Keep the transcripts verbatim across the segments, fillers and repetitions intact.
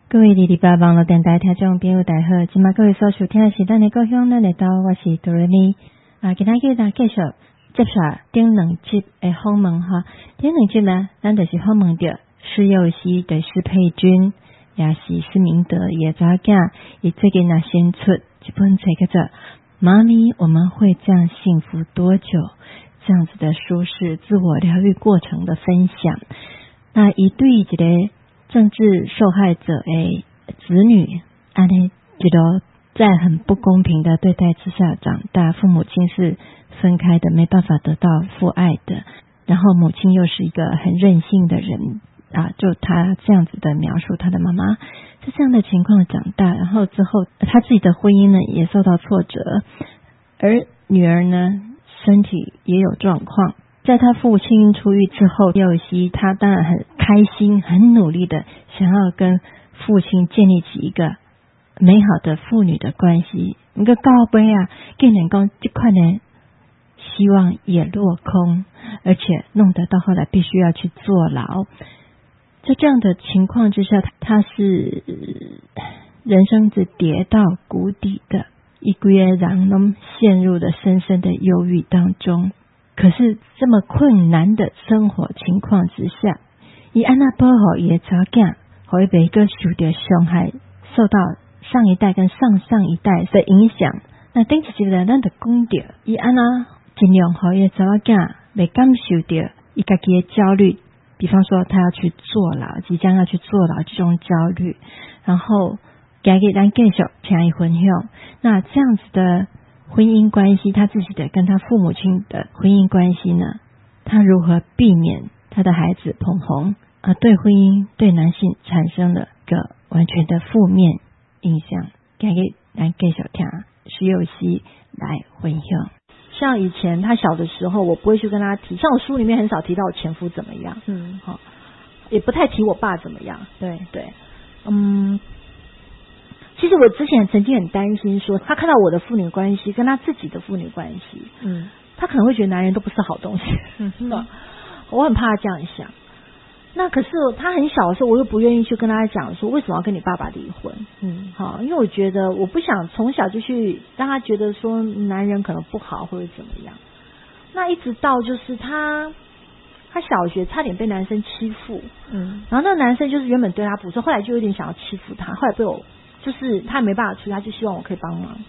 各位二二八网络电台听众朋友大家好，今麦各位所收听的是咱的故乡咱的岛，我是哆瑞咪啊，今天给大家继续接下顶两集的访问哈。顶两集呢，咱就是访问到施佑熙对施佩君，也是施明德也查囝，伊最近也新出一本册叫做《妈咪我们会这样幸福多久》这样子的书是自我疗愈过程的分享。那伊对一个政治受害者的子女，安尼一个在很不公平的对待之下长大，父母亲是分开的，没办法得到父爱的，然后母亲又是一个很任性的人啊，就他这样子的描述他的妈妈在这样的情况长大，然后之后他自己的婚姻呢也受到挫折，而女儿呢身体也有状况。在他父亲出狱之后，佑熙他当然很开心，很努力的想要跟父亲建立起一个美好的父女的关系。一个告杯啊，竟然讲这块呢希望也落空，而且弄得到后来必须要去坐牢。在这样的情况之下，他是人生是跌到谷底的，一个人都陷入了深深的忧郁当中。可是这么困难的生活情况之下，以安那保护伊的查囝，互伊袂个受到伤害，受到上一代跟上上一代的影响。那顶一集呢，咱就讲到，伊安那尽量互伊的查囝袂感受到伊家己的焦虑，比方说他要去坐牢，即将要去坐牢这种焦虑。然后今日咱继续听伊分享，那这样子的婚姻关系，他自己的跟他父母亲的婚姻关系呢，他如何避免他的孩子捧红啊对婚姻对男性产生了个完全的负面影响。今日咱继续听施佑熙来分享。 像以前他小的时候，我不会去跟他提，像我书里面很少提到我前夫怎么样， 嗯， 好，也不太提我爸怎么样， 对对，嗯。其实我之前曾经很担心说，他看到我的父女关系跟他自己的父女关系， 嗯， 他可能会觉得男人都不是好东西， 嗯嗯，我很怕他这样想。那可是他很小的时候，我又不愿意去跟他讲说为什么要跟你爸爸离婚， 嗯， 好，因为我觉得我不想从小就去让他觉得说男人可能不好或者怎么样。那一直到就是他他小学差点被男生欺负， 嗯， 然后那个男生就是原本对他不错，后来就有点想要欺负他，后来被我。就是他没办法出，他就希望我可以帮忙。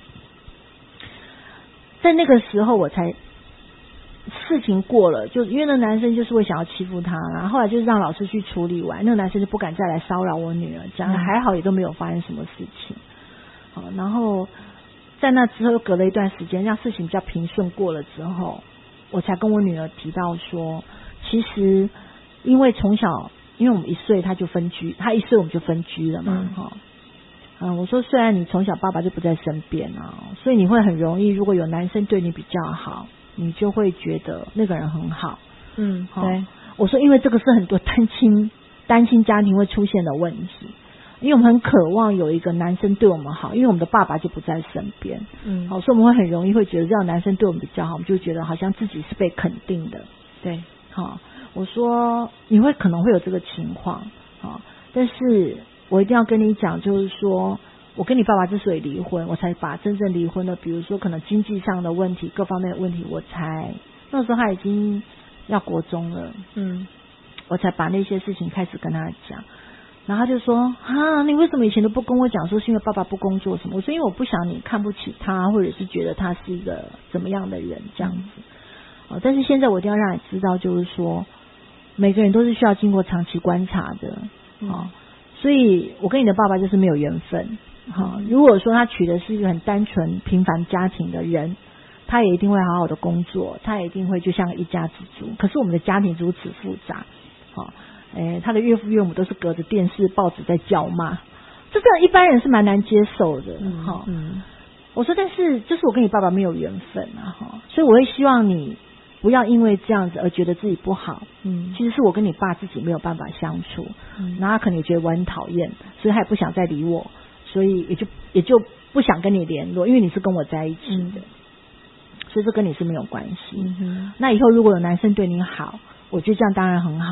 在那个时候，我才事情过了，就因为那男生就是会想要欺负他，然后后来就是让老师去处理完，那个男生就不敢再来骚扰我女儿，这样还好也都没有发生什么事情。好，然后在那之后又隔了一段时间，让事情比较平顺过了之后，我才跟我女儿提到说，其实因为从小，因为我们一岁他就分居，他一岁我们就分居了嘛，哈、嗯。嗯，我说虽然你从小爸爸就不在身边啊，所以你会很容易，如果有男生对你比较好，你就会觉得那个人很好。 嗯， 对。我说因为这个是很多单亲单亲家庭会出现的问题，因为我们很渴望有一个男生对我们好，因为我们的爸爸就不在身边。 嗯， 好，所以我们会很容易会觉得这样男生对我们比较好，我们就觉得好像自己是被肯定的。 对， 好，我说你会可能会有这个情况，好，但是。我一定要跟你讲，就是说我跟你爸爸之所以离婚，我才把真正离婚的，比如说可能经济上的问题各方面的问题，我才那时候他已经要国中了， 嗯， 我才把那些事情开始跟他讲。然后他就说啊，你为什么以前都不跟我讲，说是因为爸爸不工作什么？我说因为我不想你看不起他，或者是觉得他是一个怎么样的人这样子。哦，但是现在我一定要让你知道，就是说每个人都是需要经过长期观察的，哦。嗯，所以我跟你的爸爸就是没有缘分。好，如果说他娶的是一个很单纯平凡家庭的人，他也一定会好好的工作，他也一定会就像一家之主。可是我们的家庭如此复杂，好，诶，他的岳父岳母都是隔着电视报纸在叫骂，这这一般人是蛮难接受的。好，嗯，我说但是就是我跟你爸爸没有缘分啊，哈，所以我会希望你不要因为这样子而觉得自己不好。嗯，其实是我跟你爸自己没有办法相处，嗯，然后他可能也觉得我很讨厌，所以他也不想再理我，所以也就也就不想跟你联络，因为你是跟我在一起的，嗯，所以这跟你是没有关系。嗯，那以后如果有男生对你好，我觉得这样当然很好，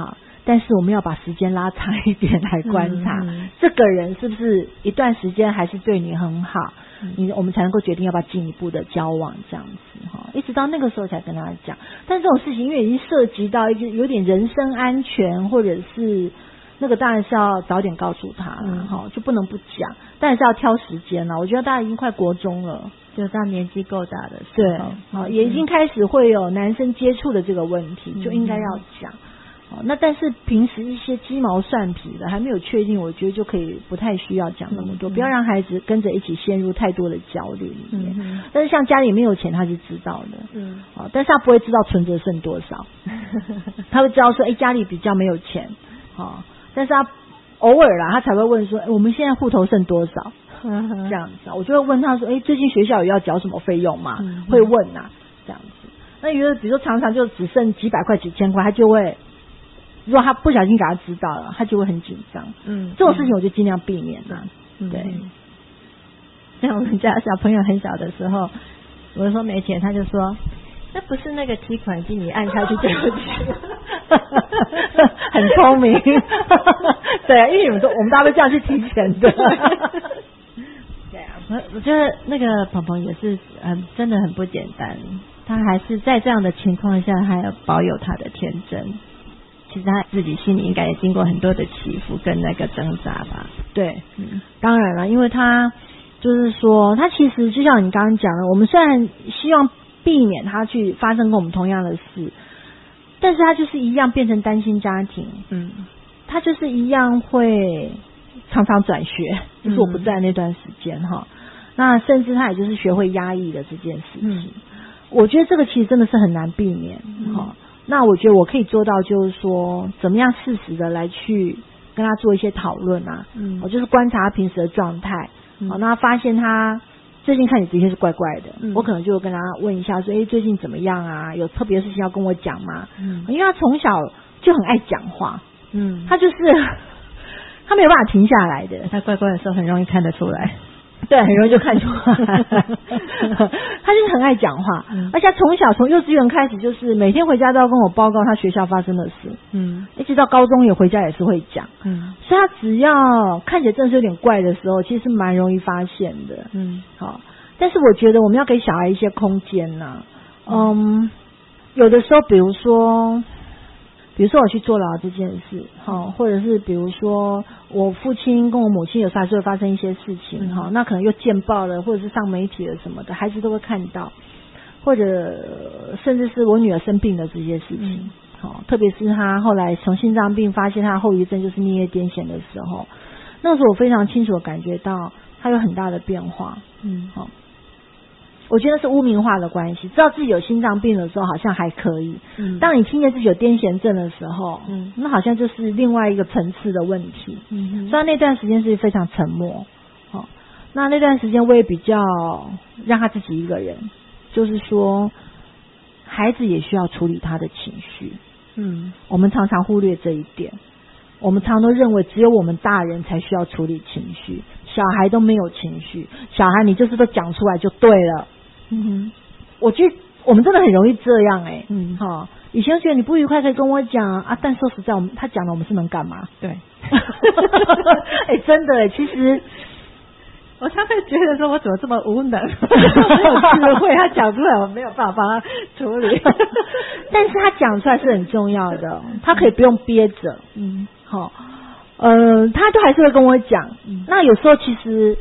但是我们要把时间拉长一点来观察，嗯嗯，这个人是不是一段时间还是对你很好，嗯，你我们才能够决定要不要进一步的交往这样子哈，一直到那个时候才跟他讲。但这种事情因为已经涉及到一个有点人身安全，或者是那个当然是要早点告诉他了哈，嗯，就不能不讲，但是要挑时间了。我觉得大家已经快国中了， 就到年纪够大的时候， 对，好，也已经开始会有男生接触的这个问题，嗯，就应该要讲。哦，那但是平时一些鸡毛蒜皮的还没有确定，我觉得就可以不太需要讲那么多，嗯，不要让孩子跟着一起陷入太多的焦虑里面。嗯，但是像家里没有钱，他是知道的，嗯，哦，但是他不会知道存折剩多少，他会知道说，哎，家里比较没有钱，哦，但是他偶尔啦，他才会问说，哎，我们现在户头剩多少？这样子，我就会问他说，哎，最近学校有要缴什么费用吗？嗯，会问啊，这样子。那有的比如说常常就只剩几百块、几千块，他就会。如果他不小心给他知道了，他就会很紧张。嗯，这种事情我就尽量避免啦。嗯，对。 像我们家小朋友很小的时候，我说没钱，他就说那不是那个提款机，你按下去就有钱。 很聪明。对啊，因为你们都我们大家都这样去提钱的。 对啊，我我觉得那个鹏鹏也是，嗯，真的很不简单。他还是在这样的情况下，还要保有他的天真。其实他自己心里应该也经过很多的起伏跟那个挣扎吧。 对，嗯，当然了，因为他就是说，他其实就像你刚刚讲的，我们虽然希望避免他去发生跟我们同样的事，但是他就是一样变成单亲家庭。嗯，他就是一样会常常转学，就是我不在那段时间哈。那甚至他也就是学会压抑的这件事情。嗯，我觉得这个其实真的是很难避免哈。嗯，那我觉得我可以做到，就是说怎么样适时的来去跟他做一些讨论啊，嗯，我就是观察他平时的状态，嗯，好，那发现他最近看你的确是怪怪的，嗯，我可能就跟他问一下说，哎，最近怎么样啊？有特别的事情要跟我讲吗？嗯，因为他从小就很爱讲话，嗯，他就是他没有办法停下来的， 他怪怪的时候很容易看得出来。 对，很容易就看出来。他就是很爱讲话，嗯，而且他从小从幼稚园开始，就是每天回家都要跟我报告他学校发生的事，嗯，一直到高中也回家也是会讲，嗯，所以他只要看起来真的是有点怪的时候，其实蛮容易发现的，嗯，好，但是我觉得我们要给小孩一些空间呐，嗯，嗯，有的时候比如说。比如说我去坐牢这件事，哈，或者是比如说我父亲跟我母亲有时候还是会发生一些事情，哈，那可能又见报了，或者是上媒体了什么的，孩子都会看到，或者甚至是我女儿生病的这些事情，好，特别是她后来从心脏病发现她后遗症就是颞叶癫痫的时候，那时候我非常清楚的感觉到她有很大的变化，嗯，好。我觉得是污名化的关系，知道自己有心脏病的时候好像还可以，嗯，当你听见自己有癫痫症的时候，嗯，那好像就是另外一个层次的问题，嗯，所以那段时间是非常沉默，哦，那那段时间我也比较让他自己一个人，就是说孩子也需要处理他的情绪，嗯，我们常常忽略这一点，我们常常都认为只有我们大人才需要处理情绪，小孩都没有情绪，小孩你就是都讲出来就对了。嗯哼，我觉得我们真的很容易这样哎、欸，嗯哈，以前觉得你不愉快可以跟我讲啊，但说实在，我们他讲了我们是能干嘛？ 对， 哎、欸，真的哎、欸，其实我常常觉得说我怎么这么无能，智慧他讲出来我没有办法帮他处理， 但是他讲出来是很重要的，他可以不用憋着，嗯，好，呃，他都还是会跟我讲，嗯、那有时候其实。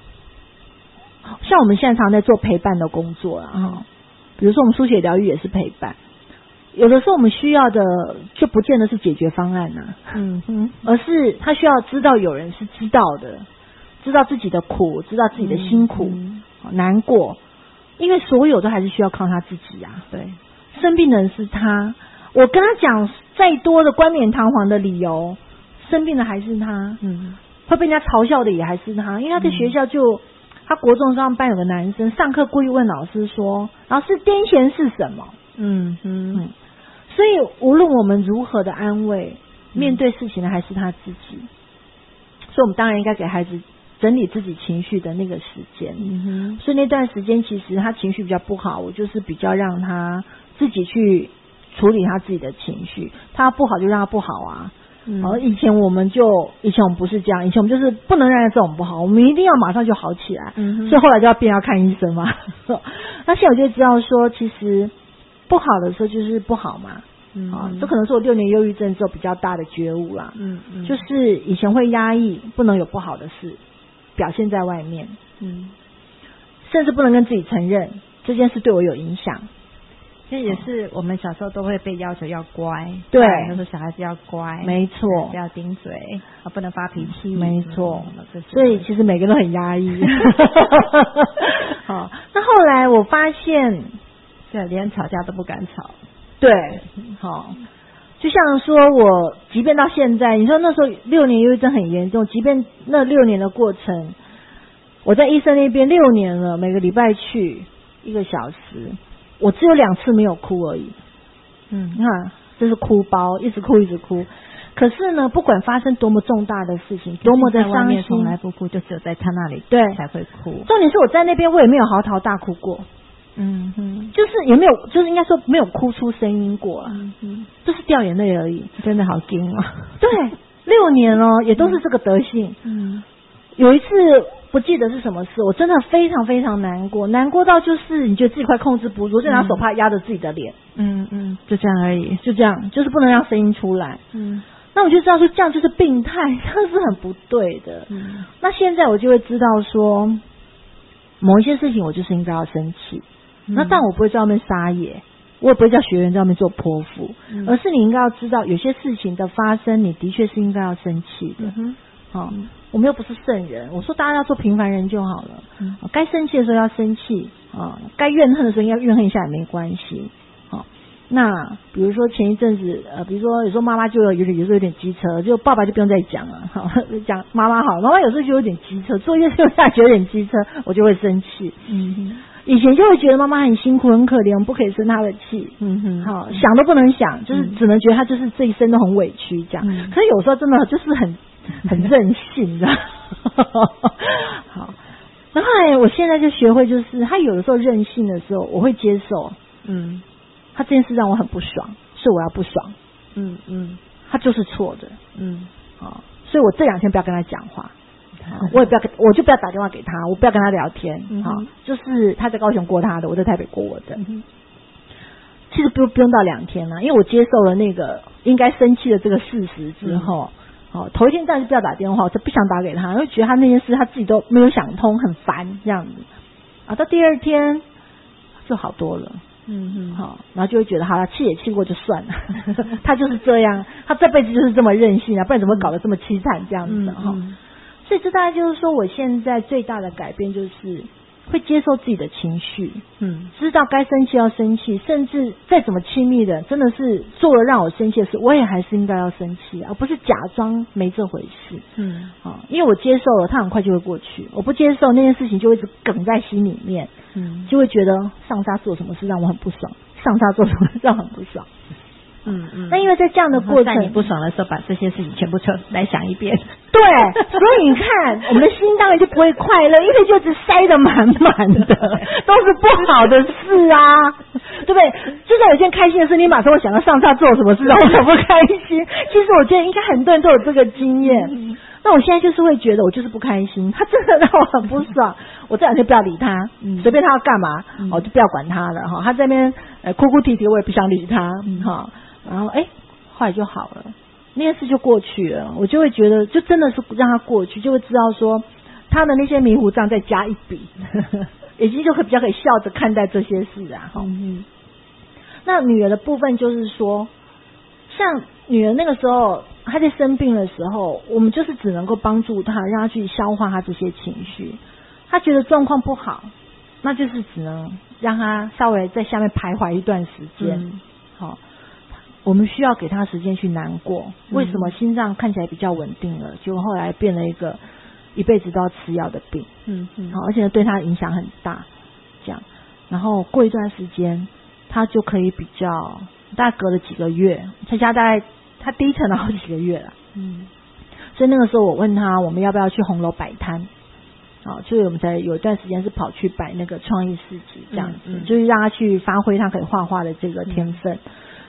像我们现在常在做陪伴的工作啦，哈，比如说我们书写疗愈也是陪伴，有的时候我们需要的就不见得是解决方案呐、啊，嗯嗯，而是他需要知道有人是知道的，知道自己的苦，知道自己的辛苦、嗯、难过，因为所有都还是需要靠他自己啊，对，生病的人是他，我跟他讲再多的冠冕堂皇的理由，生病的还是他，嗯，会被人家嘲笑的也还是他，因为他在学校就。他国中上班有个男生上课故意问老师说：“老师，癫痫是什么？”嗯嗯嗯，所以无论我们如何的安慰，面对事情的还是他自己。所以我们当然应该给孩子整理自己情绪的那个时间。嗯哼，所以那段时间其实他情绪比较不好，我就是比较让他自己去处理他自己的情绪，他不好就让他不好啊。 嗯， 好，以前我们就以前我们不是这样，以前我们就是不能让人知道我们不好，我们一定要马上就好起来。嗯，所以后来就要变要看医生嘛。那现在我就知道说，其实不好的时候就是不好嘛。嗯，啊，这可能是我六年忧郁症之后比较大的觉悟啦。嗯嗯，就是以前会压抑，不能有不好的事表现在外面。嗯，甚至不能跟自己承认这件事对我有影响。 这也是我们小时候都会被要求要乖， 对， 那时候小孩子要乖， 没错， 不要顶嘴，啊，不能发脾气， 没错。所以其实每个人都很压抑。好，那后来我发现， 对，连吵架都不敢吵。 对，好，就像说我，即便到现在，你说那时候六年忧郁症很严重，即便那六年的过程，我在医生那边六年了，每个礼拜去一个小时。我只有两次没有哭而已，嗯，你看，这是哭包，一直哭一直哭。可是呢，不管发生多么重大的事情，多么的伤心， 从来不哭，就只有在他那里对才会哭。 重点是我在那边，我也没有嚎啕大哭过，嗯哼，就是也没有，就是应该说没有哭出声音过了，嗯哼，就是掉眼泪而已。 真的好惊哦。 对，六年哦，也都是这个德性。嗯，有一次。不记得是什么事，我真的非常非常难过，难过到就是你觉得自己快控制不住，就拿手帕压着自己的脸， 嗯嗯，就这样而已， 就这样，就是不能让声音出来，嗯，那我就知道说这样就是病态，这样是很不对的，嗯，那现在我就会知道说，某一些事情我就是应该要生气，嗯、那但我不会在外面撒野，我也不会叫学员在外面做泼妇，嗯、而是你应该要知道，有些事情的发生，你的确是应该要生气的，嗯好。嗯我们又不是圣人，我说大家要做平凡人就好了。嗯，该生气的时候要生气啊，该怨恨的时候要怨恨一下也没关系。好，那比如说前一阵子，呃，比如说有时候妈妈就有有点有时候有点机车，就爸爸就不用再讲了。好，讲妈妈好，妈妈有时候就有点机车，做一件事情下觉得有点机车，我就会生气。嗯哼，以前就会觉得妈妈很辛苦很可怜，我们不可以生她的气。嗯哼，好，想都不能想，就是只能觉得她就是这一生都很委屈这样。嗯、可是有时候真的就是很。很任性的，好。然后来，我现在就学会，就是他有的时候任性的时候，我会接受。嗯，他这件事让我很不爽，是我要不爽。嗯嗯，他就是错的。嗯，好，所以我这两天不要跟他讲话，我也不要，我就不要打电话给他，我不要跟他聊天。好，嗯、就是他在高雄过他的，我在台北过我的。嗯、其实不不用到两天了，因为我接受了那个应该生气的这个事实之后。嗯哦，头一天暂时不要打电话，我就不想打给他，因为觉得他那件事他自己都没有想通，很烦这样子。啊，到第二天就好多了，嗯嗯，好，然后就会觉得好了，气也气过就算了，他就是这样，他这辈子就是这么任性啊，不然怎么搞得这么凄惨这样子哈、嗯嗯？所以这大概就是说，我现在最大的改变就是会接受自己的情绪，嗯，知道该生气要生气，甚至再怎么亲密的，真的是做了让我生气的事，我也还是应该要生气，而不是假装没这回事，嗯，啊，因为我接受了，它很快就会过去；我不接受那件事情，就会一直梗在心里面，嗯，就会觉得上沙做什么事让我很不爽，上沙做什么事让我很不爽。嗯嗯，那因为在这样的过程， 在你不爽的时候，把这些事情全部来想一遍。 对，所以你看，我们的心当然就不会快乐，因为就只塞得满满的，都是不好的事啊，对不对？就算有件开心的事，你马上会想到上下做什么事让我很不开心。其实我觉得应该很多人都有这个经验。嗯、那我现在就是会觉得我就是不开心，他真的让我很不爽，我这两天不要理他，嗯、随便他要干嘛，嗯、我就不要管他了哈。他在那边呃哭哭啼啼，我也不想理他，哈、嗯。然后哎，后来就好了，那件事就过去了。我就会觉得，就真的是让它过去，就会知道说他的那些迷糊账再加一笔，已经就可以比较可以笑着看待这些事啊。哈、嗯，那女儿的部分就是说，像女儿那个时候她在生病的时候，我们就是只能够帮助她，让她去消化她这些情绪。她觉得状况不好，那就是只能让她稍微在下面徘徊一段时间。嗯好，我们需要给他时间去难过。为什么心脏看起来比较稳定了，结果后来变了一个一辈子都要吃药的病？嗯嗯，好，而且对他影响很大。这样，然后过一段时间，他就可以比较，大概隔了几个月，他家大概他低沉了好几个月了。嗯，所以那个时候我问他，我们要不要去红楼摆摊？好，所以我们才有一段时间是跑去摆那个创意市集，这样子，嗯嗯、就是让他去发挥他可以画画的这个天分。嗯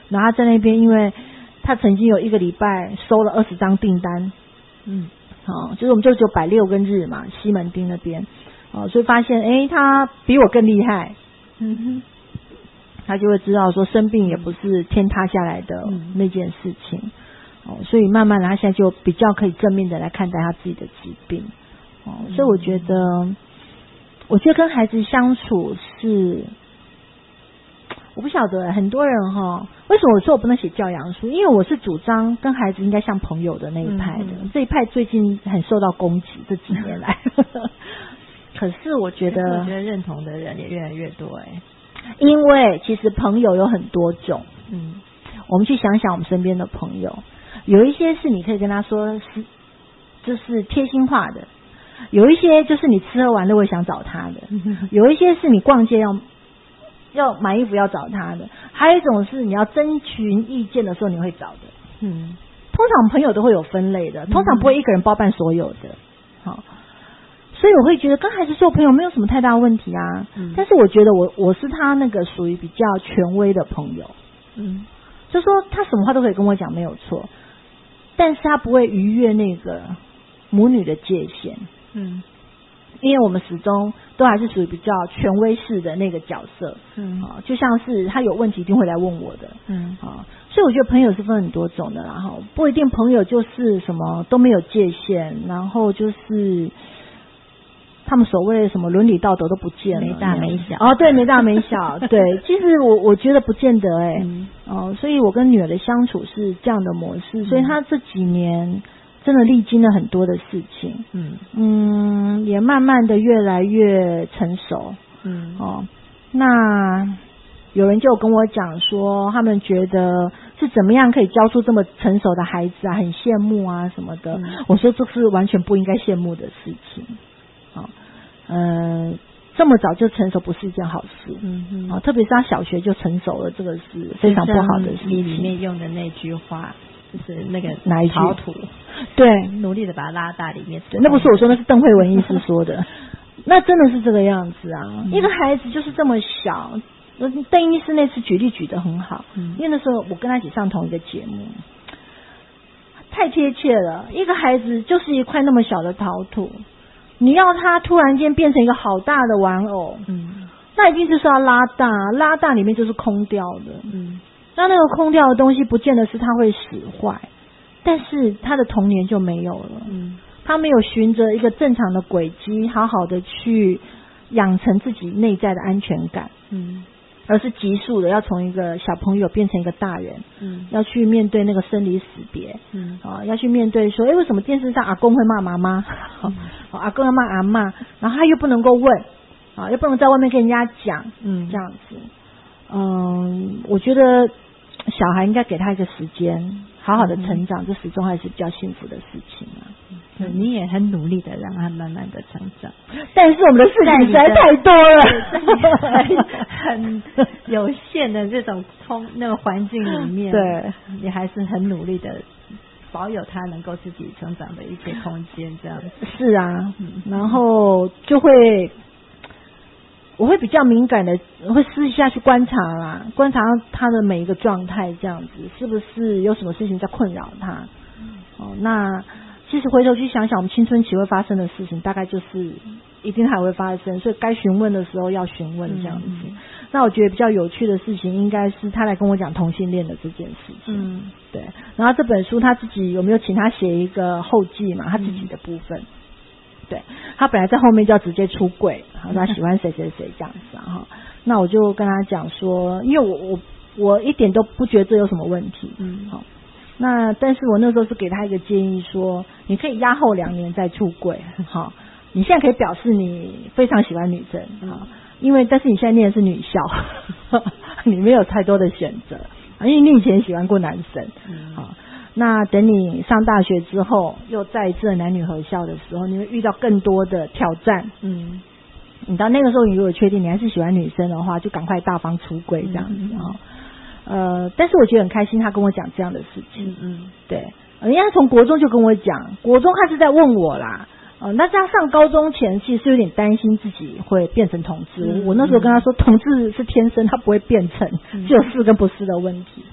然后他在那边，因为他曾经有一个礼拜收了二十张订单， 嗯， 哦，就是我们就只有摆六跟日嘛，西门町那边，哦，所以发现哎，他比我更厉害，嗯哼，他就会知道说生病也不是天塌下来的那件事情，哦，所以慢慢的他现在就比较可以正面的来看待他自己的疾病，哦，所以我觉得，我觉得跟孩子相处是。我不晓得很多人哈，为什么我说我不能写教养书？因为我是主张跟孩子应该像朋友的那一派的，嗯、这一派最近很受到攻击，这几年来。可是我觉得， 我觉得认同的人也越来越多哎、欸， 因为其实朋友有很多种， 嗯， 我们去想想我们身边的朋友，有一些是你可以跟他说是就是贴心话的，有一些就是你吃喝玩乐会想找他的，有一些是你逛街要。要买衣服要找他的，还有一种是你要征询意见的时候你会找的。嗯，通常朋友都会有分类的，通常不会一个人包办所有的。好，所以我会觉得跟孩子做朋友没有什么太大问题啊。嗯，但是我觉得我我是他那个属于比较权威的朋友。嗯，就说他什么话都可以跟我讲没有错，但是他不会逾越那个母女的界限。嗯。因为我们始终都还是属于比较权威式的那个角色，嗯，啊，就像是他有问题一定会来问我的，嗯，啊，所以我觉得朋友是分很多种的，然后不一定朋友就是什么都没有界限，然后就是他们所谓的什么伦理道德都不见了， 没大没小， 哦，对，没大没小，对，其实我我觉得不见得哎、欸，嗯、哦，所以我跟女儿的相处是这样的模式，所以她这几年。真的历经了很多的事情，嗯嗯，也慢慢的越来越成熟，嗯哦，那有人就跟我讲说，他们觉得是怎么样可以教出这么成熟的孩子啊，很羡慕啊什么的。嗯、我说这是完全不应该羡慕的事情，哦，嗯、呃，这么早就成熟不是一件好事，嗯嗯，哦，特别是他小学就成熟了，这个是非常不好的事情。 你里面用的那句话。就是那个哪一句？ 陶土， 对， 努力的把它拉大里面。 那不是我说，那是邓慧文医师说的。那真的是这个样子啊！嗯、一个孩子就是这么小，邓医师那次举例举得很好，嗯、因为那时候我跟他一起上同一个节目，太贴切了。一个孩子就是一块那么小的陶土，你要他突然间变成一个好大的玩偶，嗯，那一定就是要拉大，拉大里面就是空掉的，嗯。那那个空掉的东西不见得是他会使坏，但是他的童年就没有了，嗯，他没有循着一个正常的轨迹好好的去养成自己内在的安全感，嗯，而是急速的要从一个小朋友变成一个大人，嗯，要去面对那个生离死别，嗯，啊，要去面对说，哎，为什么电视上阿公会骂妈妈，嗯、阿公要骂阿嬷，然后他又不能够问，啊，又不能在外面跟人家讲，嗯，这样子，嗯，我觉得。小孩应该给他一个时间，好好的成长，嗯、这始终还是比较幸福的事情啊。 嗯、你也很努力的让他慢慢的成长， 但是我们的事情实在太多了， 很有限的这种空那个环境里面， 对， 你还是很努力的保有他能够自己成长的一些空间，这样子。 是啊，嗯、然后就会。我会比较敏感的，会私下去观察啦，观察他的每一个状态，这样子是不是有什么事情在困扰他？哦，那其实回头去想想，我们青春期会发生的事情，大概就是一定还会发生，所以该询问的时候要询问这样子。嗯、那我觉得比较有趣的事情，应该是他来跟我讲同性恋的这件事情。嗯，对。然后这本书他自己有没有请他写一个后记嘛？他自己的部分。嗯对，他本来在后面就要直接出柜，他说他喜欢谁谁谁这样子啊哈。那我就跟他讲说，因为我我我一点都不觉得这有什么问题，嗯，好。那但是我那时候是给他一个建议说，你可以压后两年再出柜，好。你现在可以表示你非常喜欢女生啊，因为但是你现在念的是女校，你没有太多的选择，因为你以前喜欢过男生，嗯，好。那等你上大学之后，又再一次男女合校的时候，你会遇到更多的挑战。嗯，你到那个时候，你如果确定你还是喜欢女生的话，就赶快大方出柜这样子哈。嗯、呃，但是我觉得很开心，他跟我讲这样的事情。嗯，对，人家从国中就跟我讲，国中他是在问我啦。呃，那在他上高中前，其实是有点担心自己会变成同志。嗯、我那时候跟他说，同志是天生，他不会变成，只有是跟不是的问题。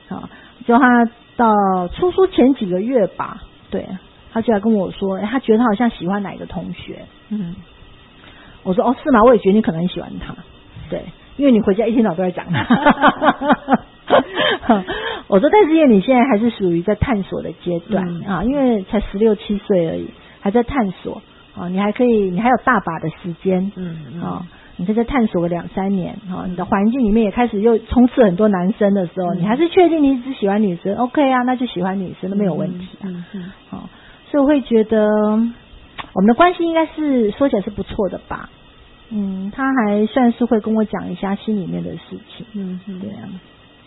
啊，就他到出书前几个月吧，对，他就来跟我说，哎，他觉得他好像喜欢哪一个同学，嗯，我说哦是吗？我也觉得你可能很喜欢他，对，因为你回家一天到晚都在讲他。我说，但是因为你现在还是属于在探索的阶段、嗯、啊，因为才十六七岁而已，还在探索啊，你还可以，你还有大把的时间，嗯嗯啊，你可以再探索个两三年啊，你的环境里面也开始又充斥很多男生的时候，嗯、你还是确定你只喜欢女生 ，OK 啊，那就喜欢女生都没有问题啊，嗯嗯啊，所以我会觉得我们的关系应该是说起来是不错的吧，嗯，他还算是会跟我讲一下心里面的事情，嗯嗯，对啊。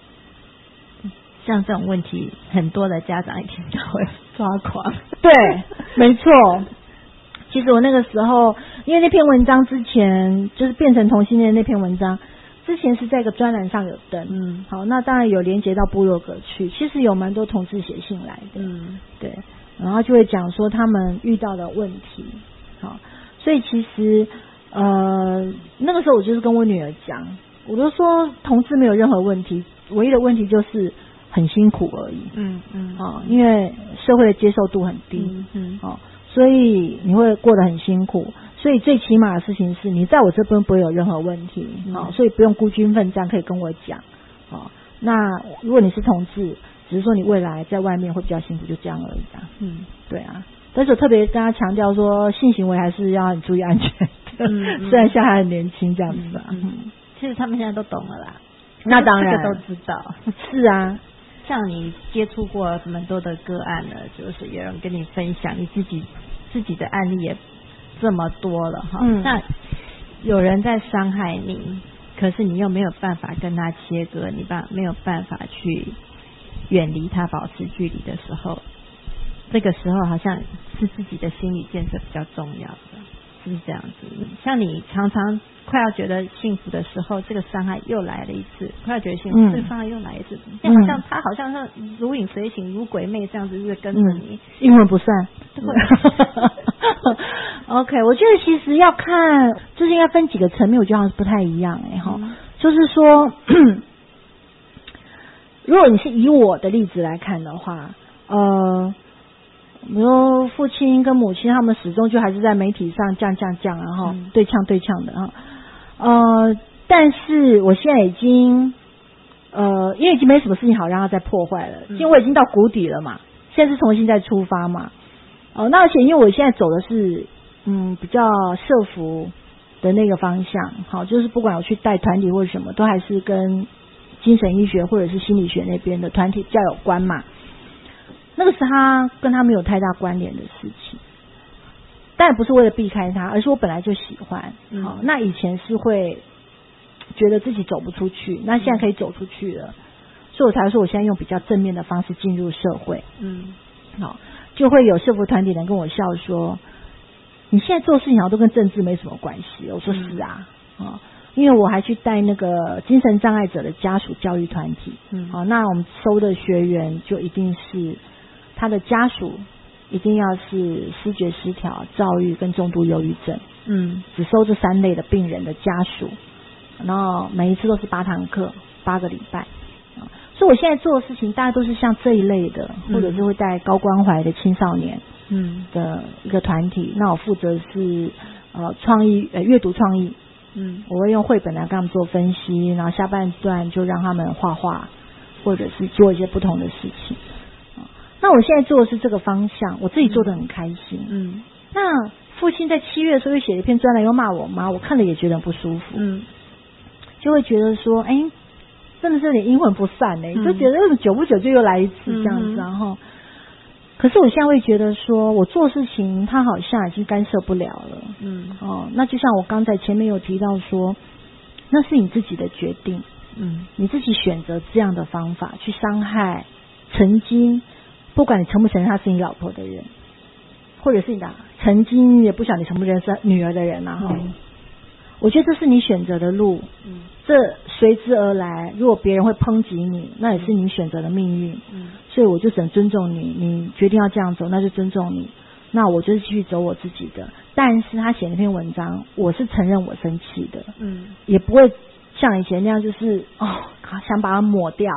像这种问题，很多的家长一听就会抓狂。 对，没错。其实我那个时候，因为那篇文章之前就是变成同性恋那篇文章，之前是在一个专栏上有登，嗯，好，那当然有连接到部落格去。其实有蛮多同志写信来的，嗯，对，然后就会讲说他们遇到的问题，好，所以其实呃那个时候我就是跟我女儿讲，我就说同志没有任何问题，唯一的问题就是很辛苦而已，嗯嗯，啊，因为社会的接受度很低，嗯嗯，啊，所以你会过得很辛苦，所以最起码的事情是你在我这边不会有任何问题，啊，所以不用孤军奋战，可以跟我讲，啊，那如果你是同志，只是说你未来在外面会比较辛苦，就这样而已的，嗯，对啊，但是我特别跟他强调说，性行为还是要很注意安全的，嗯、虽然现在还很年轻这样子啊，嗯嗯，其实他们现在都懂了啦， 那当然这个都知道， 是啊。 像你接触过蛮多的个案了，就是有人跟你分享，你自己自己的案例也这么多了哈。嗯、那有人在伤害你，可是你又没有办法跟他切割，你办没有办法去远离他，保持距离的时候，这个时候好像是自己的心理建设比较重要的，是不是这样子？像你常常快要觉得幸福的时候，这个伤害又来了一次；快要觉得幸福，嗯、这个伤害又来一次。嗯、好像他好像是如影随形、如鬼魅这样子，就是跟着你， 阴魂不散。OK， 我觉得其实要看，就是应该分几个层面，我觉得好像不太一样哎哈。嗯、就是说，如果你是以我的例子来看的话，呃。比如父亲跟母亲，他们始终就还是在媒体上降降降，然后对呛对呛的啊。呃，但是我现在已经呃，因为已经没什么事情好让他再破坏了，因为我已经到谷底了嘛，现在是重新再出发嘛。哦、呃，那而且因为我现在走的是嗯比较社福的那个方向，好，就是不管我去带团体或者什么，都还是跟精神医学或者是心理学那边的团体比较有关嘛。那个是他跟他没有太大关联的事情，但也不是为了避开他，而是我本来就喜欢。嗯、好，那以前是会觉得自己走不出去，那现在可以走出去了，所以我才说我现在用比较正面的方式进入社会。嗯，好，就会有社福团体人跟我笑说，你现在做事情好像都跟政治没什么关系。我说是啊，啊、嗯，因为我还去带那个精神障碍者的家属教育团体。嗯，好，那我们收的学员就一定是。他的家属一定要是思觉失调、躁郁跟重度忧郁症，嗯，只收这三类的病人的家属，然后每一次都是八堂课，八个礼拜，所以我现在做的事情大概都是像这一类的，嗯、或者是会带高关怀的青少年，嗯的一个团体。那我负责是呃创意呃阅读创意，嗯，我会用绘本来跟他们做分析，然后下半段就让他们画画，或者是做一些不同的事情。那我现在做的是这个方向，我自己做得很开心。嗯，那父亲在七月的时候又写了一篇专栏，又骂我妈，我看了也觉得很不舒服。嗯，就会觉得说，哎，真的是有点阴魂不散嘞，嗯、就觉得为什么久不久就又来一次这样子，然后，可是我现在会觉得说，我做事情他好像已经干涉不了了。嗯，哦，那就像我刚才前面有提到说，那是你自己的决定。嗯，你自己选择这样的方法去伤害曾经。不管你承不承认他是你老婆的人，或者是你的曾经也不晓得你承不承认是女儿的人啊，嗯、我觉得这是你选择的路，嗯、这随之而来。如果别人会抨击你，那也是你选择的命运。嗯、所以我就只能尊重你，你决定要这样走，那就尊重你。那我就是继续走我自己的。但是他写那篇文章，我是承认我生气的，嗯，也不会像以前那样就是哦想把它抹掉。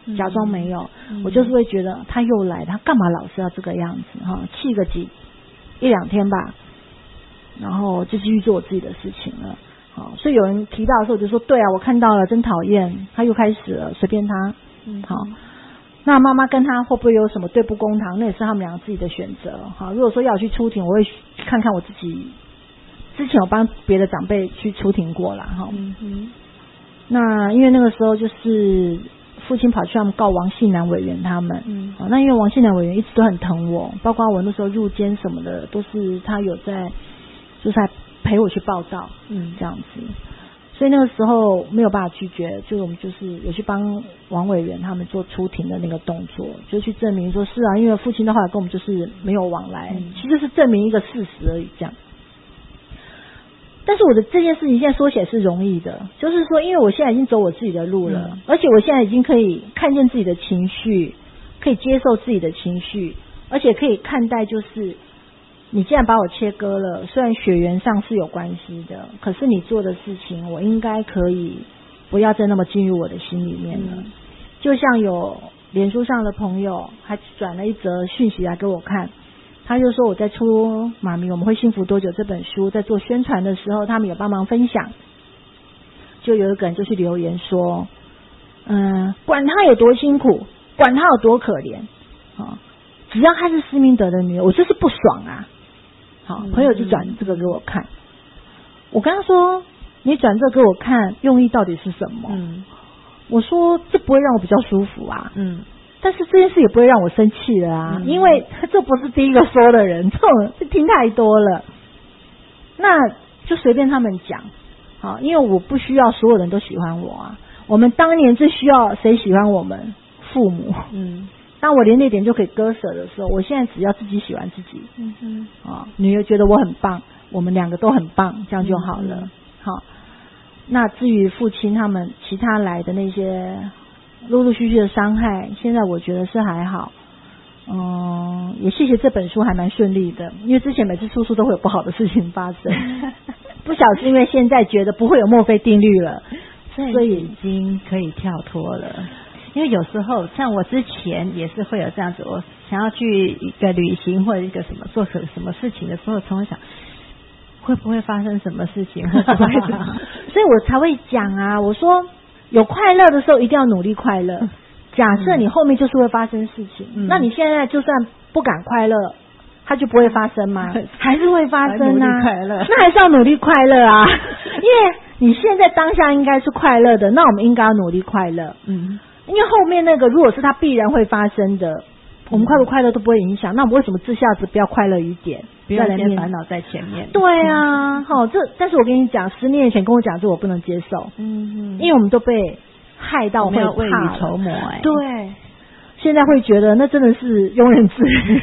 假装没有，嗯、我就是会觉得他又来，他干嘛老是要这个样子哈？气个几一两天吧，然后就继续做我自己的事情了。好，所以有人提到的时候，我就说对啊，我看到了，真讨厌，他又开始了，随便他。嗯，好。那妈妈跟他会不会有什么对簿公堂？那也是他们两个自己的选择。好，如果说要去出庭，我会看看我自己。之前有帮别的长辈去出庭过啦，哈。嗯嗯。那因为那个时候就是父亲跑去他们告王信南委员他们。嗯。好，那因为王信南委员一直都很疼我，包括我那时候入监什么的，都是他有在，就是在陪我去报道。嗯，这样子。所以那个时候没有办法拒绝，就我们就是有去帮王委员他们做出庭的那个动作，就去证明说是啊，因为父亲的后来跟我们就是没有往来，嗯、其实是证明一个事实而已，这样。但是我的这件事情现在说起来是容易的，就是说，因为我现在已经走我自己的路了，嗯、而且我现在已经可以看见自己的情绪，可以接受自己的情绪，而且可以看待就是。你既然把我切割了，虽然血缘上是有关系的，可是你做的事情，我应该可以不要再那么进入我的心里面了。嗯、就像有脸书上的朋友还转了一则讯息来给我看，他就说我在出《妈咪我们会幸福多久》这本书在做宣传的时候，他们有帮忙分享，就有一个人就去留言说，嗯，管他有多辛苦，管他有多可怜，啊，只要他是施明德的女儿，我就是不爽啊。好，朋友就转这个给我看，我跟他说，你转这个给我看，用意到底是什么？嗯，我说这不会让我比较舒服啊，嗯，但是这件事也不会让我生气的啊，嗯、因为这不是第一个说的人，这种是听太多了，那就随便他们讲，好，因为我不需要所有人都喜欢我啊，我们当年最需要谁喜欢我们？父母，嗯。当我连那点就可以割舍的时候，我现在只要自己喜欢自己，嗯哼，啊，女儿觉得我很棒，我们两个都很棒，这样就好了。嗯、好，那至于父亲他们其他来的那些陆陆续续的伤害，现在我觉得是还好。嗯，也谢谢这本书还蛮顺利的，因为之前每次出书都会有不好的事情发生，不晓得是因为现在觉得不会有墨菲定律了， 所以已经可以跳脱了。因为有时候像我之前也是会有这样子，我想要去一个旅行或者一个什么做什什么事情的时候，从想会不会发生什么事情，会不会什么，所以我才会讲啊，我说有快乐的时候一定要努力快乐。假设你后面就是会发生事情，嗯、那你现在就算不敢快乐，它就不会发生吗？还是会发生啊，快乐那还是要努力快乐啊，因为你现在当下应该是快乐的，那我们应该要努力快乐。嗯。因为后面那个如果是它必然会发生的，我们快不快乐都不会影响，那我们为什么这下子不要快乐一点， 不要先烦恼在前面？ 对啊，好、嗯，这但是我跟你讲，十年前跟我讲这我不能接受，嗯嗯，因为我们都被害到会怕了， 未雨绸缪哎， 对，现在会觉得那真的是庸人自扰，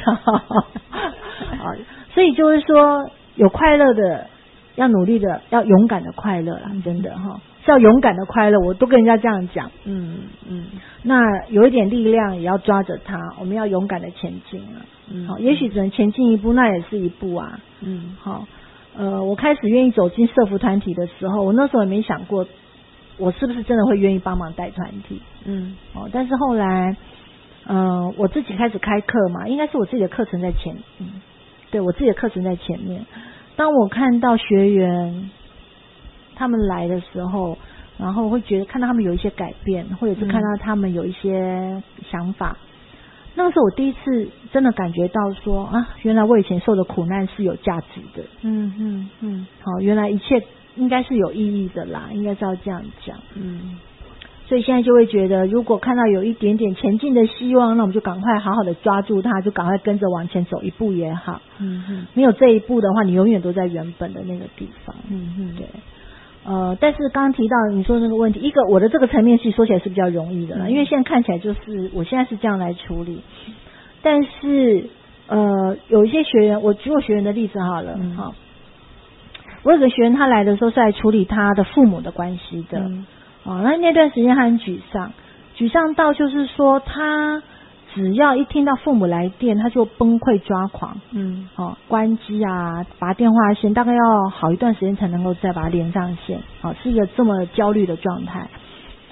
所以就是说有快乐的，要努力的，要勇敢的快乐啦，真的哈。是要勇敢的快乐，我都跟人家这样讲。嗯嗯，那有一点力量也要抓着它，我们要勇敢的前进啊。嗯，好，也许只能前进一步，那也是一步啊。嗯，好，呃，我开始愿意走进社福团体的时候，我那时候也没想过，我是不是真的会愿意帮忙带团体。嗯，哦，但是后来，嗯、呃，我自己开始开课嘛，应该是我自己的课程在前，嗯，对我自己的课程在前面。当我看到学员他们来的时候，然后会觉得看到他们有一些改变，或者是看到他们有一些想法，嗯、那个时候我第一次真的感觉到说啊，原来我以前受的苦难是有价值的。嗯嗯嗯，好，原来一切应该是有意义的啦，应该是要这样讲。嗯，所以现在就会觉得，如果看到有一点点前进的希望，那我们就赶快好好的抓住它，就赶快跟着往前走一步也好。嗯嗯，没有这一步的话，你永远都在原本的那个地方。嗯嗯，对。呃，但是刚刚提到你说那个问题，一个我的这个层面是说起来是比较容易的啦，嗯、因为现在看起来就是我现在是这样来处理，但是呃，有一些学员，我举我学员的例子好了，嗯、好，我有个学员他来的时候是来处理他的父母的关系的，嗯、哦，那那段时间他很沮丧，沮丧到就是说他只要一听到父母来电，他就崩溃抓狂，嗯，哦，关机啊，拔电话线，大概要好一段时间才能够再把它连上线，哦，是一个这么焦虑的状态。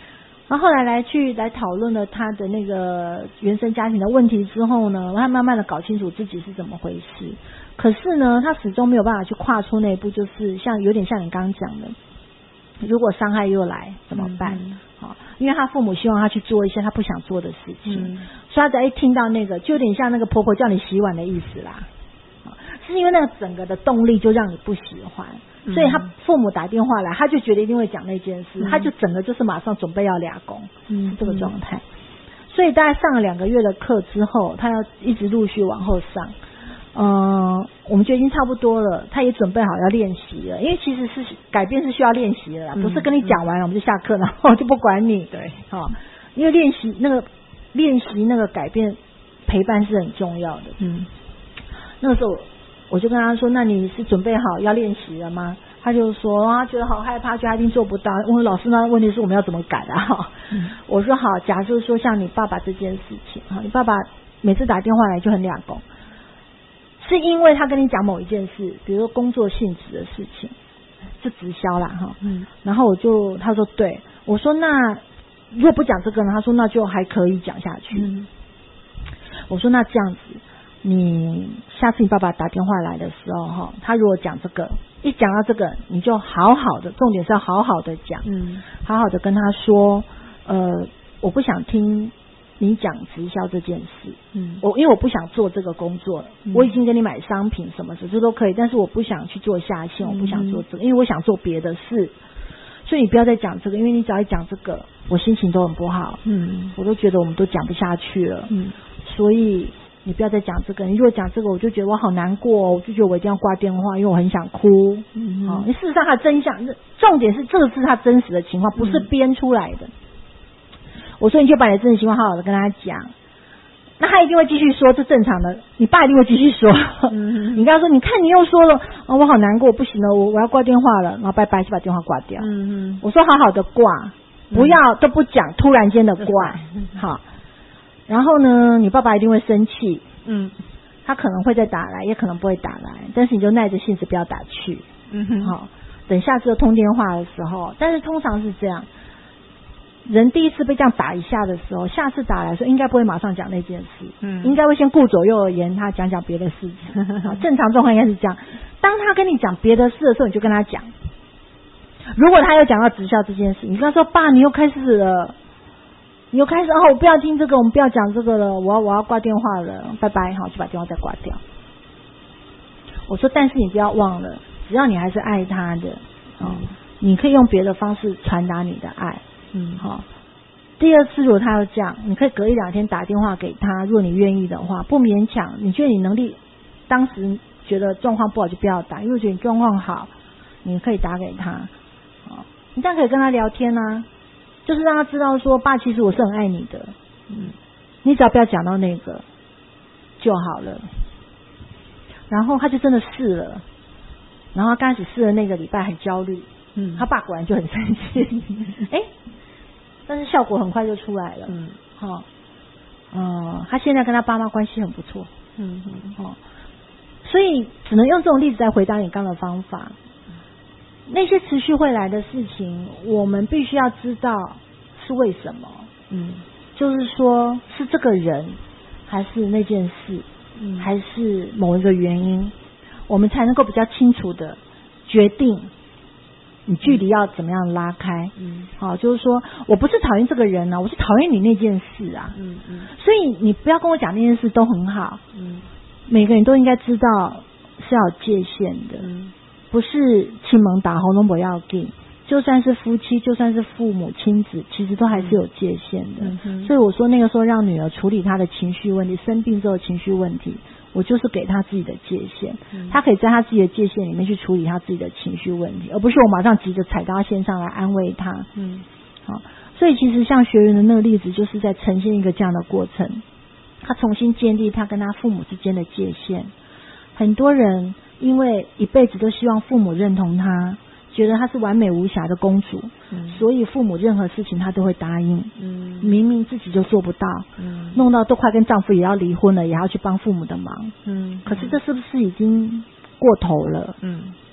然后后来来去来讨论了他的那个原生家庭的问题之后呢，他慢慢的搞清楚自己是怎么回事。可是呢，他始终没有办法去跨出那一步，就是像有点像你刚刚讲的，如果伤害又来怎么办？嗯哦、因为他父母希望他去做一些他不想做的事情，嗯、所以他只要一听到那个，就有点像那个婆婆叫你洗碗的意思啦。哦、是因为那个整个的动力就让你不喜欢。所以他父母打电话来，他就觉得一定会讲那件事，嗯、他就整个就是马上准备要俩工，嗯，这个状态。所以大概上了两个月的课之后，他要一直陆续往后上，嗯、呃，我们觉得已经差不多了，他也准备好要练习了，因为其实是改变是需要练习的啦，嗯、不是跟你讲完了我们就下课，然后就不管你，对，好、哦，因为练习那个练习那个改变陪伴是很重要的，嗯，那个时候。我就跟他说，那你是准备好要练习了吗？他就说他觉得好害怕，觉得他一定做不到。我说老师，那问题是我们要怎么改啊？嗯、我说好，假设说像你爸爸这件事情，你爸爸每次打电话来就很俩公，是因为他跟你讲某一件事，比如说工作性质的事情，就直销啦哈。嗯，然后我就他说对，我说那如果不讲这个呢？他说那就还可以讲下去。嗯、我说那这样子。你下次你爸爸打电话来的时候哈，他如果讲这个，一讲到这个，你就好好的，重点是要好好的讲，嗯，好好的跟他说，呃，我不想听你讲直销这件事，嗯，我因为我不想做这个工作，嗯、我已经给你买商品什么的，这都可以，但是我不想去做下线，我不想做这个，因为我想做别的事，所以你不要再讲这个，因为你只要一讲这个，我心情都很不好，嗯，我都觉得我们都讲不下去了，嗯，所以。你不要再讲这个，你如果讲这个，我就觉得我好难过哦，我就觉得我一定要挂电话，因为我很想哭。嗯，好、哦，事实上他真相，重点是这个是他真实的情况，不是编出来的。嗯、我说你就把你的真实情况好好的跟他讲，那他一定会继续说，这正常的，你爸一定会继续说。嗯、你跟他说，你看你又说了，哦，我好难过，不行了，我我要挂电话了，然后拜拜就把电话挂掉。嗯嗯，我说好好的挂，不要、嗯、都不讲，突然间的挂，好。然后呢，你爸爸一定会生气，嗯，他可能会再打来，也可能不会打来，但是你就耐着性子不要打去，嗯哼，好，等下次通电话的时候，但是通常是这样，人第一次被这样打一下的时候，下次打来说应该不会马上讲那件事，嗯，应该会先顾左右而言他，讲讲别的事情，好，正常状况应该是这样。当他跟你讲别的事的时候，你就跟他讲，如果他有讲到直销这件事，你跟他说爸，你又开始了。你又开始哦，我不要听这个，我们不要讲这个了，我要我要挂电话了，拜拜，好，就把电话再挂掉。我说，但是你不要忘了，只要你还是爱他的，哦，嗯、你可以用别的方式传达你的爱，嗯，好、哦。第二次如果他要这样，你可以隔一两天打电话给他，如果你愿意的话，不勉强。你觉得你能力，当时觉得状况不好就不要打，因为觉得你状况好，你可以打给他，哦，你这样可以跟他聊天啊。就是让他知道说，爸，其实我是很爱你的，嗯，你只要不要讲到那个就好了。然后他就真的试了，然后他刚开始试了那个礼拜很焦虑，嗯，他爸果然就很生气，哎，但是效果很快就出来了，嗯，好、哦，嗯，他现在跟他爸妈关系很不错，嗯嗯，哦，所以只能用这种例子来回答你刚刚的方法。那些持续会来的事情，我们必须要知道是为什么。嗯，就是说是这个人，还是那件事，嗯，还是某一个原因，我们才能够比较清楚的决定你距离要怎么样拉开。嗯，好，就是说我不是讨厌这个人啊，我是讨厌你那件事啊。嗯嗯，所以你不要跟我讲那件事都很好。嗯，每个人都应该知道是要有界限的。嗯。不是亲门打红都不要紧，就算是夫妻，就算是父母亲子，其实都还是有界限的。嗯、所以我说那个时候让女儿处理她的情绪问题，生病之后的情绪问题，我就是给她自己的界限，嗯、她可以在她自己的界限里面去处理她自己的情绪问题，而不是我马上急着踩到她线上来安慰她。嗯，好，所以其实像学员的那个例子，就是在呈现一个这样的过程，她重新建立她跟她父母之间的界限。很多人因为一辈子都希望父母认同她，觉得她是完美无瑕的公主，嗯、所以父母任何事情她都会答应。嗯，明明自己就做不到，嗯、弄到都快跟丈夫也要离婚了，也要去帮父母的忙。嗯，可是这是不是已经过头了？嗯，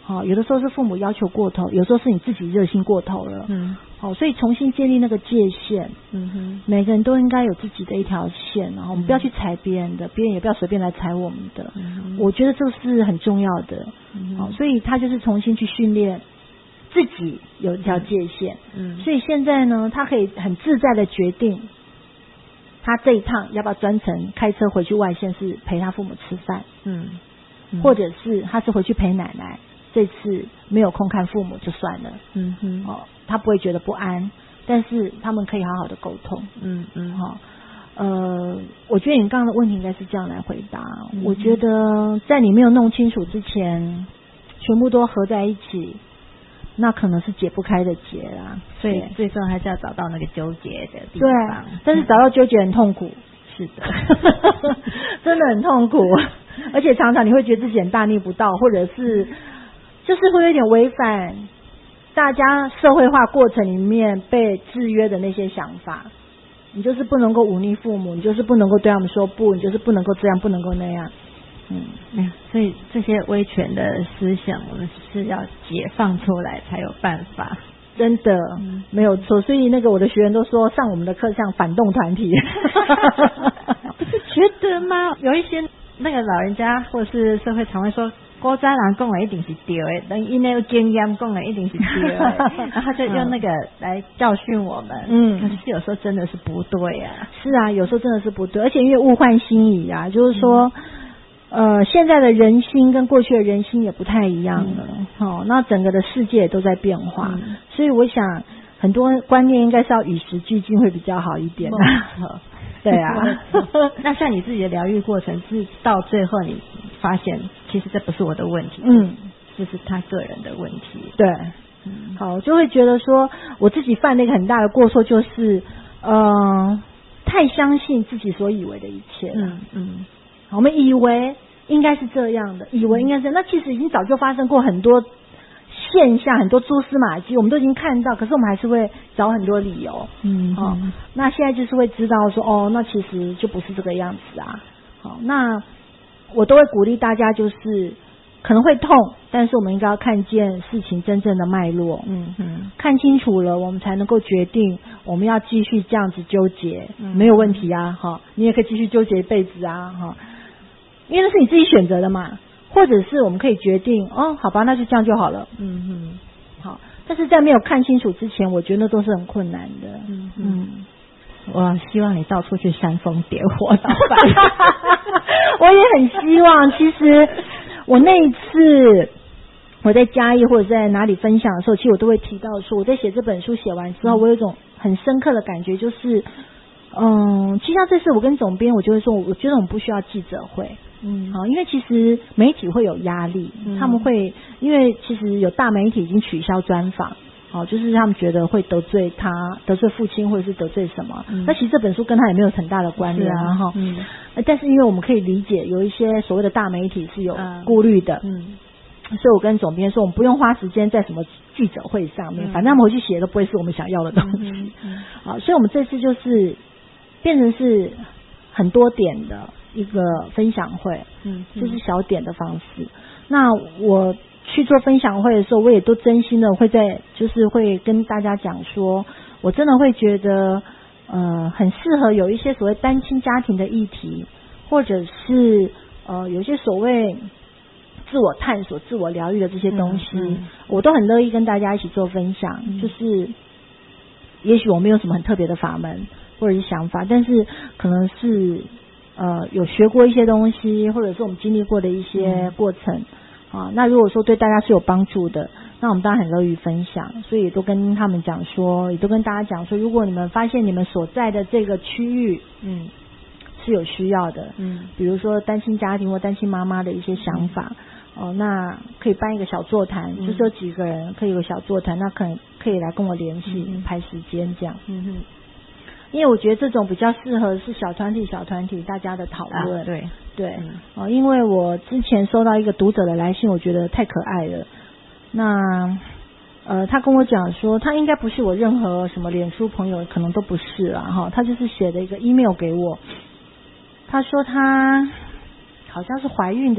好、哦，有的时候是父母要求过头，有时候是你自己热心过头了。嗯，好、哦，所以重新建立那个界限。嗯哼，每个人都应该有自己的一条线，然后我们不要去踩别人的，别人也不要随便来踩我们的。嗯，我觉得这是很重要的。嗯，好、哦，所以他就是重新去训练自己有一条界限。嗯，所以现在呢，他可以很自在的决定，他这一趟要不要专程开车回去外县市陪他父母吃饭。嗯，嗯或者是他是回去陪奶奶。这次没有空看父母就算了，嗯哼，哦，他不会觉得不安，但是他们可以好好的沟通，嗯嗯，哈、哦，呃，我觉得你刚刚的问题应该是这样来回答。嗯、我觉得在你没有弄清楚之前，全部都合在一起，那可能是解不开的结啦。 所以最终还是要找到那个纠结的地方。 对，但是找到纠结很痛苦。 是的， 真的很痛苦，而且常常你会觉得自己很大逆不道，或者是。就是会有点违反大家社会化过程里面被制约的那些想法，你就是不能够忤逆父母，你就是不能够对他们说不，你就是不能够这样，不能够那样。嗯， 哎，所以这些威权的思想，我们是要解放出来才有办法。 真的、嗯、没有错，所以那个我的学员都说上我们的课像反动团体。 不是觉得吗？有一些那个老人家或者是社会常会说。古早人讲的一定是对的，等因为有经验讲的一定是对的，然后就用那个来教训我们。嗯，可是有时候真的是不对啊。 是啊，有时候真的是不对，而且因为物换星移啊，就是说，嗯、呃，现在的人心跟过去的人心也不太一样了。嗯、哦，那整个的世界也都在变化，嗯、所以我想很多观念应该是要与时俱进会比较好一点。对啊， 那像你自己的疗愈过程是到最后你发现其实这不是我的问题，嗯，这是他个人的问题。 对，嗯，好，就会觉得说我自己犯了一个很大的过错，就是呃太相信自己所以为的一切了。嗯嗯，我们以为应该是这样的，以为应该是这样，那其实已经早就发生过很多现象，很多蛛丝马迹我们都已经看到，可是我们还是会找很多理由。嗯，好、哦，那现在就是会知道说哦，那其实就不是这个样子啊。好，那我都会鼓励大家，就是可能会痛，但是我们应该要看见事情真正的脉络。嗯嗯，看清楚了，我们才能够决定我们要继续这样子纠结，嗯、没有问题啊。哈，你也可以继续纠结一辈子啊。哈，因为那是你自己选择的嘛。或者是我们可以决定哦，好吧，那就这样就好了。嗯嗯，好。但是在没有看清楚之前，我觉得那都是很困难的。嗯嗯， 我希望你到处去煽风点火，老板。 我也很希望。其实我那一次我在嘉义或者在哪里分享的时候，其实我都会提到说，我在写这本书写完之后，我有一种很深刻的感觉，就是嗯，其实像这次我跟总编，我就会说，我觉得我们不需要记者会。嗯，好，因为其实媒体会有压力，嗯、他们会因为其实有大媒体已经取消专访，好、哦，就是他们觉得会得罪他，得罪父亲或者是得罪什么。嗯、那其实这本书跟他也没有很大的关联啊，哈。嗯，但是因为我们可以理解，有一些所谓的大媒体是有顾虑的。嗯，所以我跟总编说，我们不用花时间在什么记者会上面，嗯、反正他们回去写都不会是我们想要的东西。嗯嗯嗯、所以我们这次就是变成是很多点的一个分享会，嗯，就是小点的方式。那我去做分享会的时候，我也都真心的会在，就是会跟大家讲说，我真的会觉得，呃，很适合有一些所谓单亲家庭的议题，或者是呃有一些所谓自我探索、自我疗愈的这些东西，嗯嗯、我都很乐意跟大家一起做分享。嗯、就是也许我没有什么很特别的法门或者是想法，但是可能是。呃，有学过一些东西，或者是我们经历过的一些过程、嗯、啊。那如果说对大家是有帮助的，那我们当然很乐于分享。所以也都跟他们讲说，也都跟大家讲说，如果你们发现你们所在的这个区域，嗯，是有需要的，嗯，比如说单亲家庭或单亲妈妈的一些想法，哦、呃，那可以办一个小座谈，嗯、就是有几个人可以有个小座谈，那可能可以来跟我联系、嗯、排时间这样，嗯哼。因为我觉得这种比较适合是小团体小团体大家的讨论、啊、 对对、嗯哦、因为我之前收到一个读者的来信，我觉得太可爱了。那呃他跟我讲说，他应该不是我任何什么脸书朋友，可能都不是啦哈，他就是写了一个 email 给我，他说他好像是怀孕的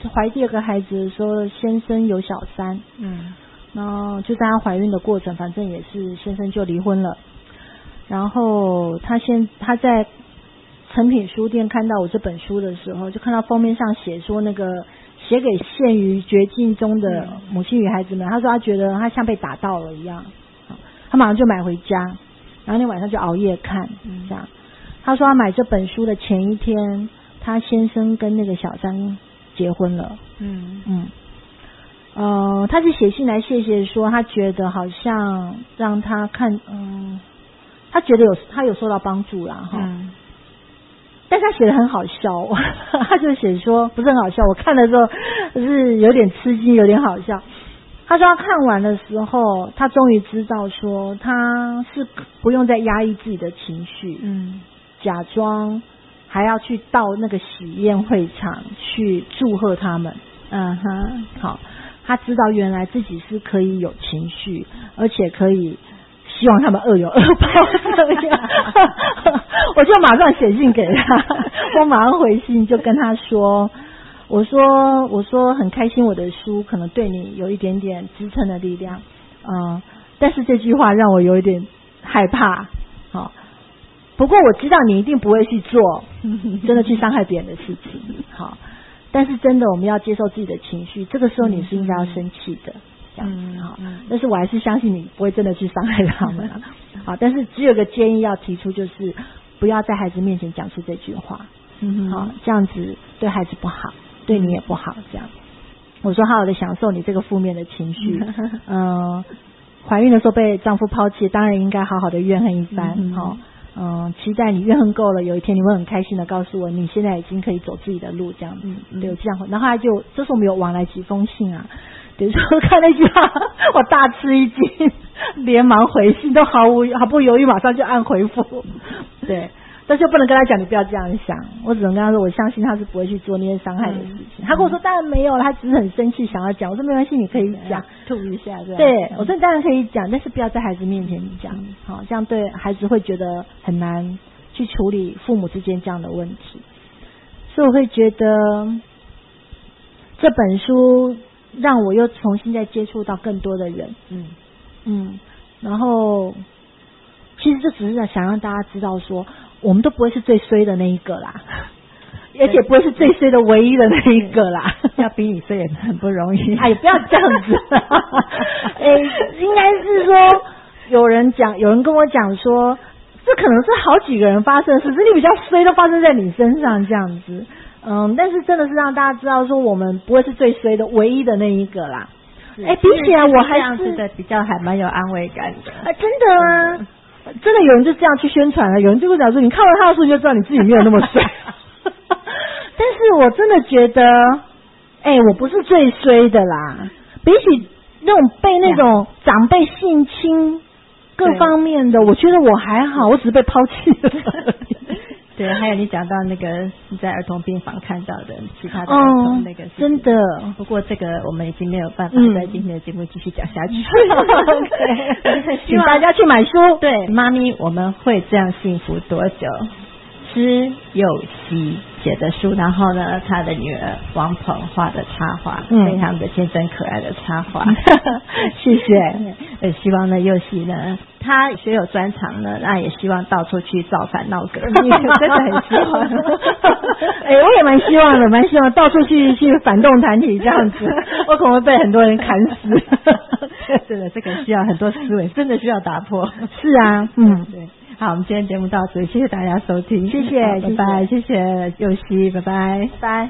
怀第二个孩子的时候，先生有小三， 嗯， 然后就在她怀孕的过程，反正也是先生就离婚了。然后她现她在诚品书店看到我这本书的时候，就看到封面上写说那个写给陷于绝境中的母亲与孩子们，她说她觉得她像被打到了一样，她马上就买回家，然后那晚上就熬夜看，这样。她说她买这本书的前一天，她先生跟那个小三结婚了，嗯嗯，呃，她是写信来谢谢说，她觉得好像让她看，嗯，她觉得有她有受到帮助啦，哈。嗯，但是他写的很好笑，他就写说不是很好笑，我看的时候是有点吃惊，有点好笑。他说他看完的时候，他终于知道说他是不用再压抑自己的情绪，嗯，假装还要去到那个喜宴会场去祝贺他们，嗯哼，好，他知道原来自己是可以有情绪，而且可以希望他们恶有恶报这样，我就马上写信给他，我马上回信就跟他说，我说我说很开心我的书可能对你有一点点支撑的力量，嗯，但是这句话让我有一点害怕，好，不过我知道你一定不会去做真的去伤害别人的事情，好，但是真的我们要接受自己的情绪，这个时候你是应该要生气的。这样子哈，但是我还是相信你不会真的去伤害他们啊。好，但是只有个建议要提出，就是不要在孩子面前讲出这句话。嗯，好，这样子对孩子不好，对你也不好。这样，我说好好的享受你这个负面的情绪。嗯，怀孕的时候被丈夫抛弃，当然应该好好的怨恨一番。好，嗯，期待你怨恨够了，有一天你会很开心的告诉我，你现在已经可以走自己的路。这样，嗯，对，这样。然后他就，这时候我们有往来几封信啊。比如说看那句话，我大吃一惊，连忙回信，都毫无毫不犹豫，马上就按回复。对，但是又不能跟他讲，你不要这样想。我只能跟他说，我相信他是不会去做那些伤害的事情。嗯、他跟我说，当然没有了，他只是很生气，想要讲。我说没关系，你可以讲， 吐一下，对。 对，我说你当然可以讲，但是不要在孩子面前讲，好，这样对孩子会觉得很难去处理父母之间这样的问题。所以我会觉得这本书让我又重新再接触到更多的人，嗯嗯，然后其实这只是想让大家知道说，我们都不会是最衰的那一个啦，而且不会是最衰的唯一的那一个啦， 要比你衰也很不容易。 哎，不要这样子，哎，应该是说有人讲，有人跟我讲说，这可能是好几个人发生的事，是你比较衰都发生在你身上这样子。嗯，但是真的是让大家知道说，我们不会是最衰的唯一的那一个啦。哎，比起来我还是这样子的比较还蛮有安慰感的。 啊，真的啊，嗯、真的有人就这样去宣传了，有人就会讲说，你看完他的书你就知道你自己没有那么衰。但是我真的觉得，哎，我不是最衰的啦。比起那种被那种长辈性侵各方面的，我觉得我还好，我只是被抛弃了。 对，还有你讲到那个你在儿童病房看到的其他的儿童、哦、那个真的， 不过这个我们已经没有办法在今天的节目继续讲下去。 嗯、请大家去买书。 对，妈咪我们会这样幸福多久？施佑熙写的书，然后呢，他的女儿王鹏画的插画，嗯、非常的天真可爱的插画。 谢谢。 呃，希望呢，佑熙呢，他学有专长呢，那也希望到处去造反闹革命，真的很希望。 哎、欸，我也蛮希望的，蛮希望到处去去反动团体这样子，我可能会被很多人砍死。 真的，这个需要很多思维，真的需要打破。 是啊，嗯， 对。好，我们今天节目到此，谢谢大家收听， 谢谢， 拜拜，谢谢佑熙，拜拜， 拜拜。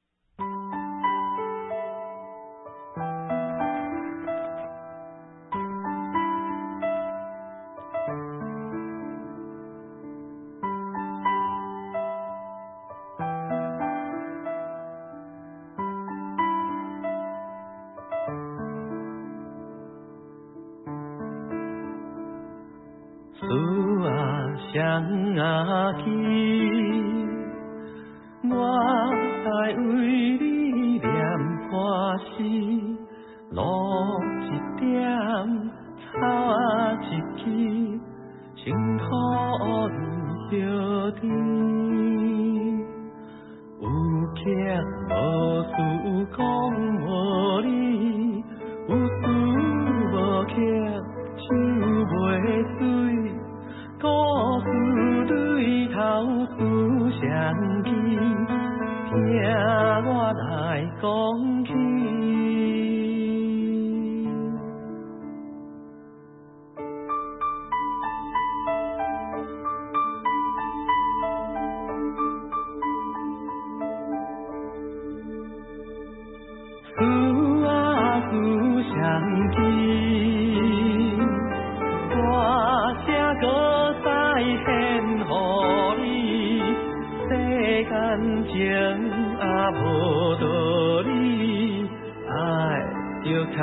双啊去，我爱为你念破诗，路一点，草啊一枝，净土你相甜。有客无事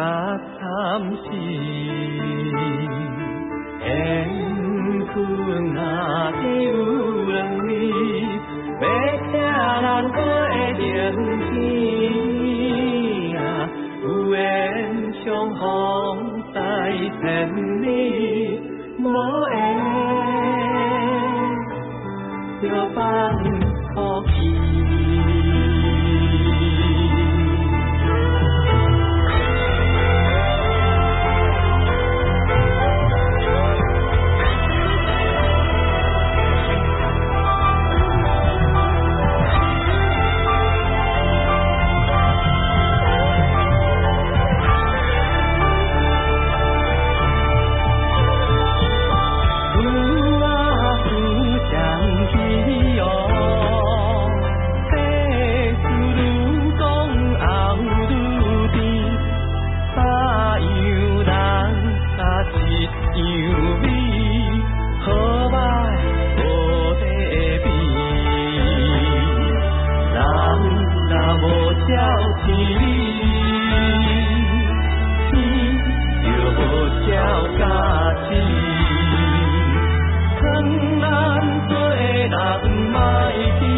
惨死，缘分啊只有两字，要听咱过明天啊，有缘相逢在千里，无缘就放可去。看咱做人莫去。